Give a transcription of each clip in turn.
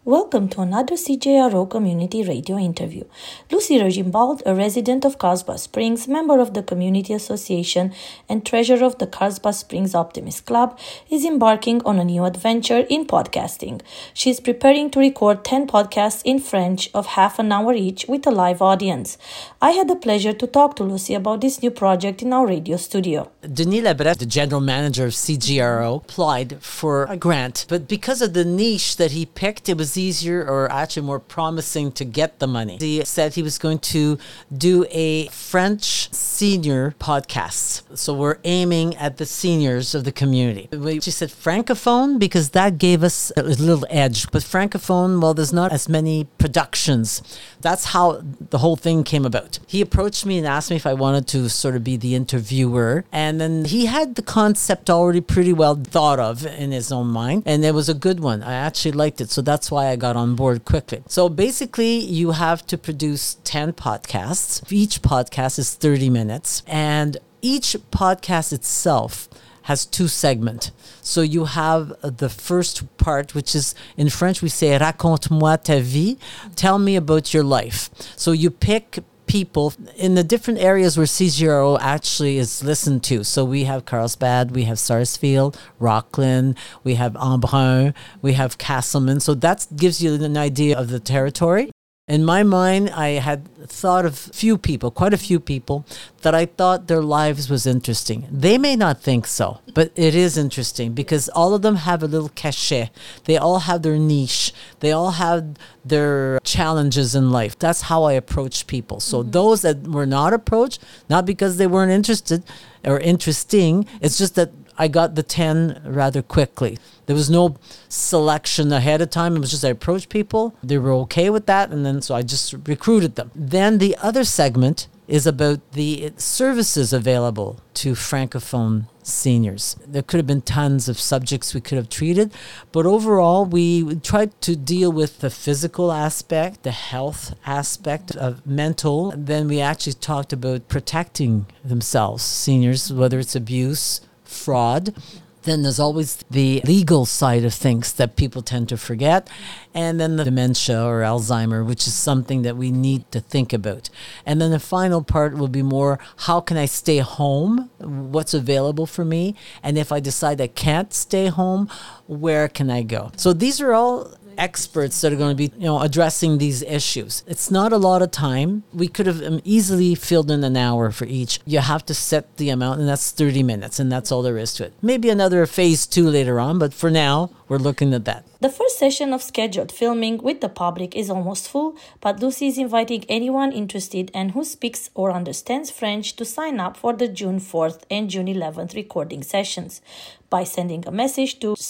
Welcome to another CJRO Community Radio interview. Lucy Regimbald, a resident of Carlsbad Springs, member of the Community Association, and treasurer of the Carlsbad Springs Optimist Club, is embarking on a new adventure in podcasting. She is preparing to record 10 podcasts in French of half an hour each with a live audience. I had the pleasure to talk to Lucy about this new project in our radio studio. Denis Labret, the general manager of CJRO, applied for a grant, but because of the niche that he picked, it was easier or actually more promising to get the money. He said he was going to do a French senior podcast. So we're aiming at the seniors of the community. She said francophone because that gave us a little edge. But francophone, well, there's not as many productions. That's how the whole thing came about. He approached me and asked me if I wanted to sort of be the interviewer. And then he had the concept already pretty well thought of in his own mind. And it was a good one. I actually liked it. So that's why I got on board quickly. So basically, you have to produce 10 podcasts. Each podcast is 30 minutes. And each podcast itself has two segments. So you have the first part, which is in French, we say, raconte-moi ta vie. Tell me about your life. So you pick people in the different areas where CJRO actually is listened to. So we have Carlsbad, we have Sarsfield, Rockland, we have Embrun, we have Castleman. So that gives you an idea of the territory. In my mind, I had thought of quite a few people that I thought their lives was interesting. They may not think so, but it is interesting because all of them have a little cachet. They all have their niche. They all have their challenges in life. That's how I approach people. So those that were not approached, not because they weren't interested or interesting, it's just that I got the 10 rather quickly. There was no selection ahead of time. It was just I approached people. They were okay with that. And then so I just recruited them. Then the other segment is about the services available to Francophone seniors. There could have been tons of subjects we could have treated, but overall we tried to deal with the physical aspect, the health aspect of mental. Then we actually talked about protecting themselves, seniors, whether it's abuse, fraud. Then there's always the legal side of things that people tend to forget. And then the dementia or Alzheimer, which is something that we need to think about. And then the final part will be more, how can I stay home? What's available for me? And if I decide I can't stay home, where can I go? So these are all experts that are going to be, addressing these issues. It's not a lot of time. We could have easily filled in an hour for each. You have to set the amount, and that's 30 minutes, and that's all there is to it. Maybe another phase 2 later on, but for now, we're looking at that. The first session of scheduled filming with the public is almost full, but Lucy is inviting anyone interested and who speaks or understands French to sign up for the June 4th and June 11th recording sessions by sending a message to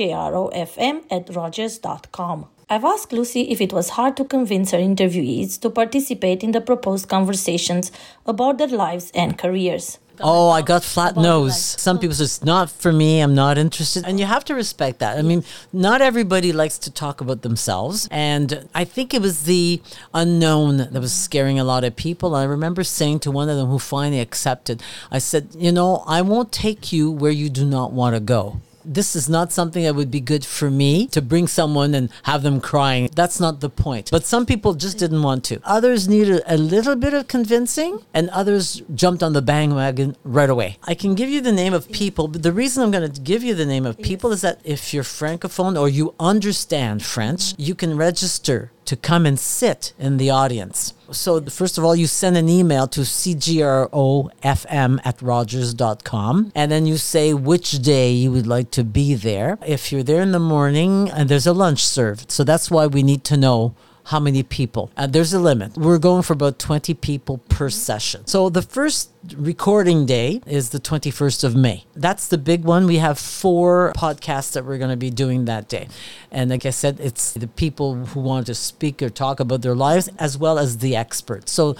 cjrofm@rogers.com. I've asked Lucy if it was hard to convince her interviewees to participate in the proposed conversations about their lives and careers. Oh, I got flat nose. Some people say, it's not for me, I'm not interested. And you have to respect that. I mean, not everybody likes to talk about themselves. And I think it was the unknown that was scaring a lot of people. I remember saying to one of them who finally accepted, I said, I won't take you where you do not want to go. This is not something that would be good for me to bring someone and have them crying. That's not the point. But some people just didn't want to. Others needed a little bit of convincing, and others jumped on the bandwagon right away. I can give you the name of people, but the reason I'm going to give you the name of people is that if you're Francophone or you understand French, you can register to come and sit in the audience. So first of all, you send an email to cjrofm@rogers.com, and then you say which day you would like to be there. If you're there in the morning, and there's a lunch served. So that's why we need to know how many people. There's a limit. We're going for about 20 people per session. So the first recording day is the 21st of May. That's the big one. We have 4 podcasts that we're going to be doing that day. And like I said, it's the people who want to speak or talk about their lives as well as the experts. So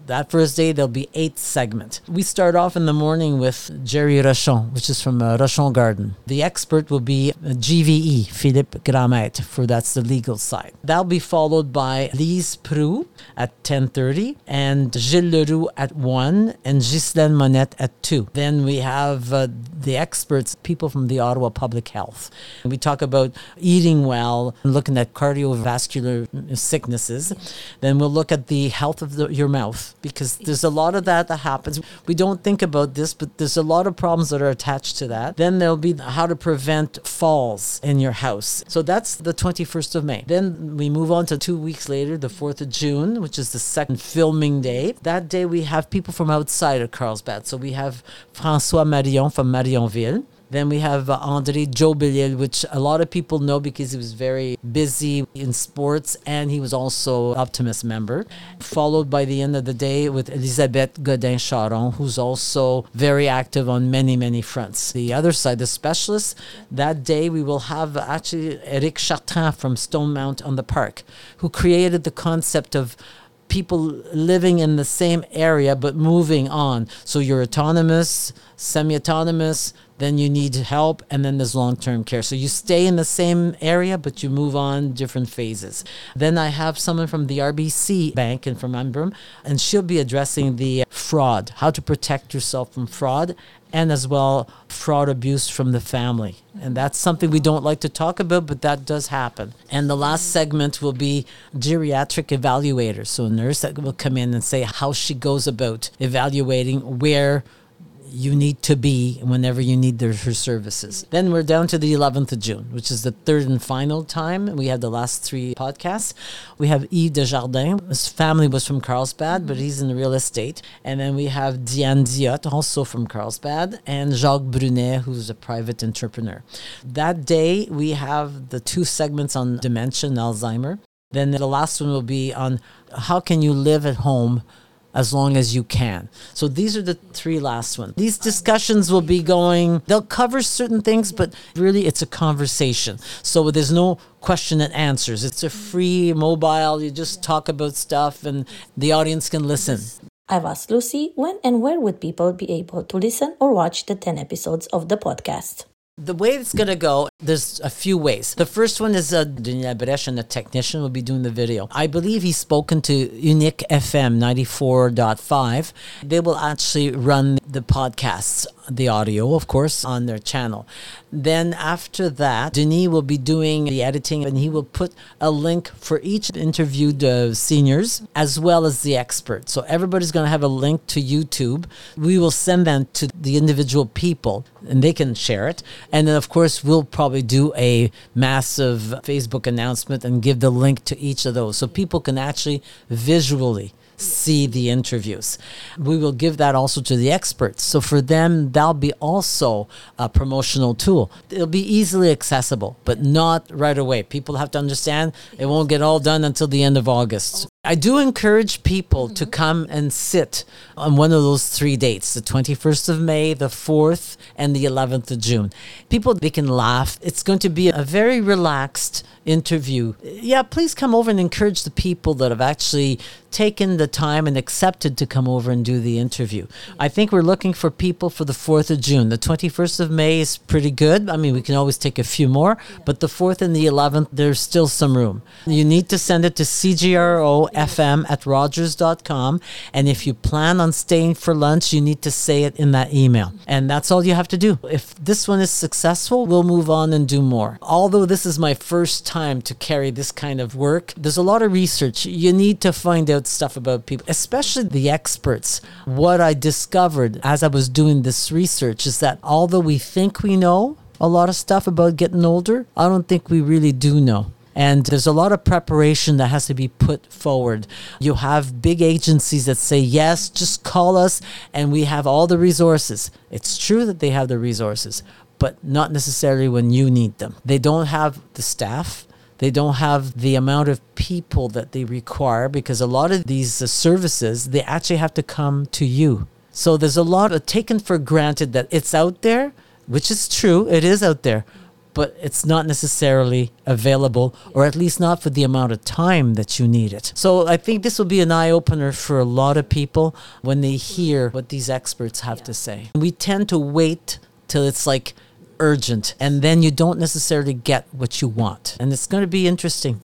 that first day, there'll be 8 segments. We start off in the morning with Jerry Rochon, which is from Rochon Garden. The expert will be GVE, Philippe Grandmaître, that's the legal side. That'll be followed by Lise Proulx at 10:30 and Gilles Leroux at 1 and Ghislaine Monette at 2. Then we have the experts, people from the Ottawa Public Health. We talk about eating well, looking at cardiovascular sicknesses. Then we'll look at the health of your mouth, because there's a lot of that happens. We don't think about this, but there's a lot of problems that are attached to that. Then there'll be how to prevent falls in your house. So that's the 21st of May. Then we move on to 2 weeks later, the 4th of June, which is the second filming day. That day we have people from outside of Carlsbad. So we have François Marion from Marionville. Then we have André Jobilil, which a lot of people know because he was very busy in sports and he was also Optimist member. Followed by the end of the day with Elisabeth Godin-Charon, who's also very active on many, many fronts. The other side, the specialists, that day we will have actually Eric Chartrand from Stone Mount on the Park, who created the concept of people living in the same area but moving on. So you're autonomous, semi-autonomous, then you need help, and then there's long-term care. So you stay in the same area, but you move on different phases. Then I have someone from the RBC Bank and from Ambrum, and she'll be addressing the fraud, how to protect yourself from fraud, and as well fraud abuse from the family. And that's something we don't like to talk about, but that does happen. And the last segment will be geriatric evaluator. So a nurse that will come in and say how she goes about evaluating where you need to be whenever you need her services. Then we're down to the 11th of June, which is the third and final time. We had the last 3 podcasts. We have Yves Desjardins. His family was from Carlsbad, but he's in real estate. And then we have Diane Diot, also from Carlsbad, and Jacques Brunet, who's a private entrepreneur. That day, we have the 2 segments on dementia and Alzheimer. Then the last one will be on how can you live at home as long as you can. So these are the 3 last ones. These discussions will be going, they'll cover certain things, but really it's a conversation. So there's no question and answers. It's a free mobile. You just talk about stuff and the audience can listen. I've asked Lucy when and where would people be able to listen or watch the 10 episodes of the podcast. The way it's going to go, there's a few ways. The first one is Denis Labrèche, and the technician will be doing the video. I believe he's spoken to Unique FM 94.5. They will actually run the podcasts, the audio, of course, on their channel. Then after that, Denis will be doing the editing, and he will put a link for each interviewed seniors as well as the experts. So everybody's going to have a link to YouTube. We will send them to the individual people, and they can share it. And then, of course, we'll probably do a massive Facebook announcement and give the link to each of those so people can actually visually see the interviews. We will give that also to the experts. So for them, that'll be also a promotional tool. It'll be easily accessible, but not right away. People have to understand it won't get all done until the end of August. I do encourage people to come and sit on one of those 3 dates, the 21st of May, the 4th, and the 11th of June. People, they can laugh. It's going to be a very relaxed interview. Yeah, please come over and encourage the people that have actually taken the time and accepted to come over and do the interview. I think we're looking for people for the 4th of June. The 21st of May is pretty good. I mean, we can always take a few more, but the 4th and the 11th, there's still some room. You need to send it to cgrofm@rogers.com. And if you plan on staying for lunch, you need to say it in that email. And that's all you have to do. If this one is successful, we'll move on and do more. Although this is my first time to carry this kind of work, there's a lot of research. You need to find out stuff about people, especially the experts. What I discovered as I was doing this research is that although we think we know a lot of stuff about getting older, I don't think we really do know. And there's a lot of preparation that has to be put forward. You have big agencies that say, yes, just call us and we have all the resources. It's true that they have the resources, but not necessarily when you need them. They don't have the staff. They don't have the amount of people that they require because a lot of these services, they actually have to come to you. So there's a lot of taken for granted that it's out there, which is true. It is out there. but it's not necessarily available, or at least not for the amount of time that you need it. So I think this will be an eye-opener for a lot of people when they hear what these experts have to say. We tend to wait till it's like urgent, and then you don't necessarily get what you want. And it's going to be interesting.